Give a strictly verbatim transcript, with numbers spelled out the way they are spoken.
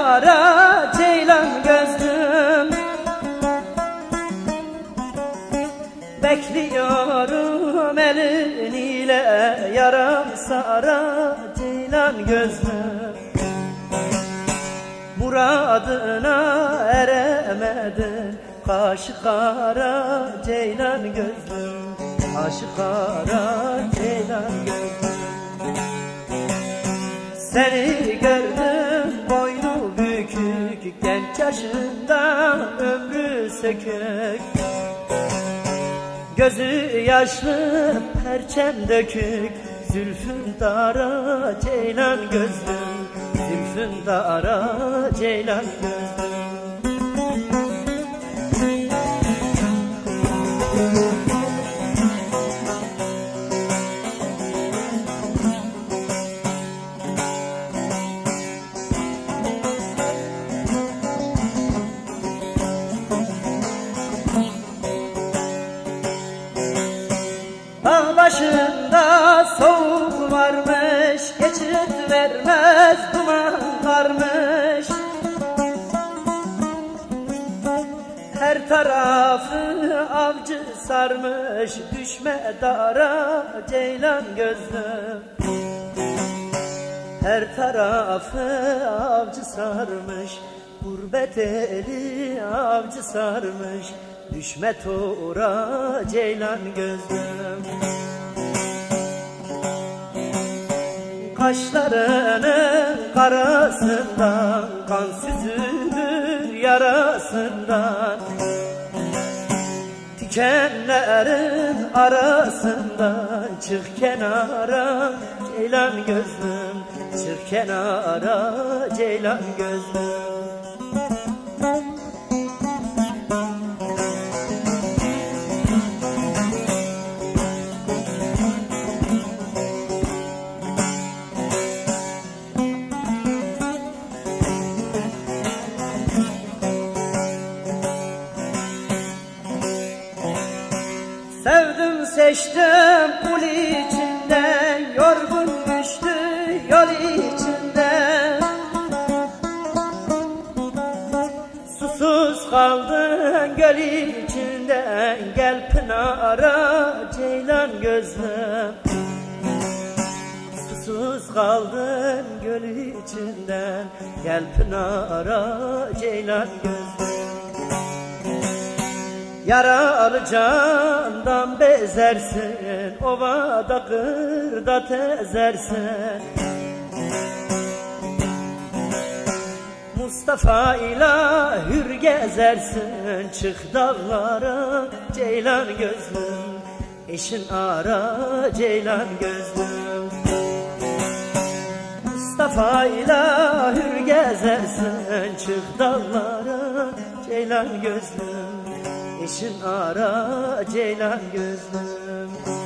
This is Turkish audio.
ara ceylan gözlüm. Bekliyorum elin ile yaram sara ceylan gözlüm. Muradına eremedin kaşı kara ceylan gözlüm. Kaşı kara ceylan gözlüm. Seni gördüm boynu bükük, genç yaşında ömrü sökük. Gözü yaşlı perçem dökük, zülfün dara ceylan gözlüm. Zülfün dara ceylan gözlüm. Dağ başında soğuk varmış, geçit vermez duman varmış. Her tarafı avcı sarmış, düşme dara ceylan gözlüm. Her tarafı avcı sarmış, gurbet eli avcı sarmış. Düşme tora ceylan gözlüm. Kaşlarının karasından kan süzülür yarasından. Dikenlerin arasından çık kenara ceylan gözlüm. Çık kenara ceylan gözlüm. Sevdim seçtim kul içinde, yorgun düştü yol içinde. Susuz kaldın göl içinde, gel pınara ceylan gözlüm. Susuz kaldın göl içinden, gel pınara ceylan gözlüm. Yaralı candan bezersin, ovada kırda tezersin. Mustafa ile hür gezersin, çık dağlara ceylan gözlüm. Eşin ara ceylan gözlüm. Mustafa ile hür gezersin, çık dağlara ceylan gözlüm. Eşin ara ceylan gözlüm.